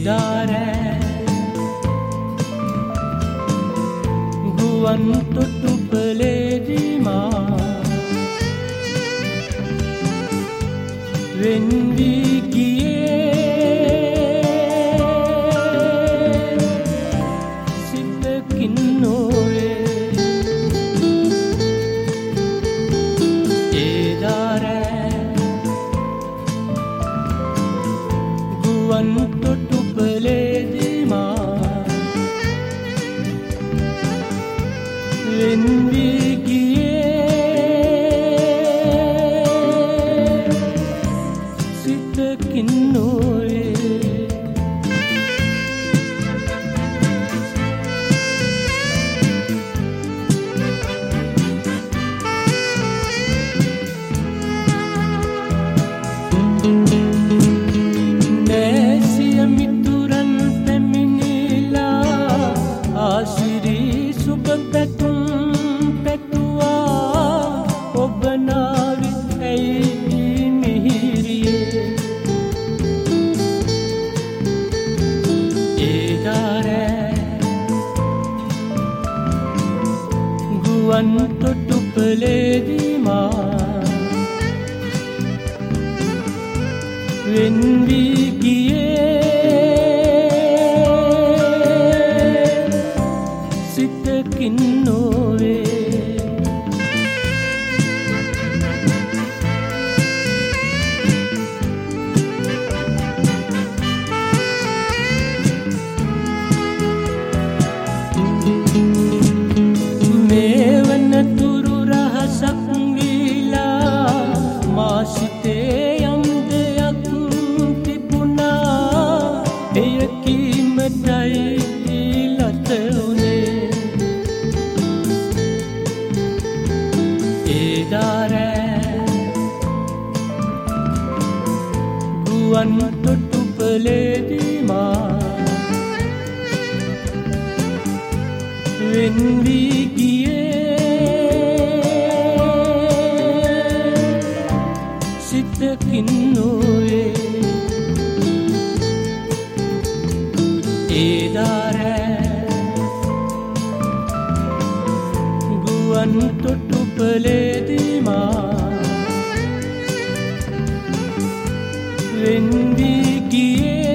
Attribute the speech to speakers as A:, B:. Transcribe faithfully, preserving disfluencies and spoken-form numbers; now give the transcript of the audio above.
A: ඒදාරෑ ගුවන් තොටුපළේදීමා වෙන් වී ගියේ සිතකින් නොවේ ඒදාරෑ ගුවන් තොටුපළේදීමා වෙන් වී ගියේ සිතකින් නොවේ නැසිය මිතුරන් පැමිණිලා ආසිරී සුබ පැතුම් පැතුවා ඔබ නාවි ඇයි මිහිරියේ ඒදාරෑ ගුවන් තොටුපළේදීමා වෙන් වී ගියේ සිතකින් නොවේ මේ වනතුරු රහසක් වීලා මා සිතේ යම් දෙයක් තිබුණා එය කීමටයි ලත උනේ ඒදාරෑ ගුවන් තොටුපළේදීමා වෙන් වී ගියේ සිතකින් නොවේ ඒදාරෑ ගුවන් තොටුපළේදීමා වෙන් වී ගියේ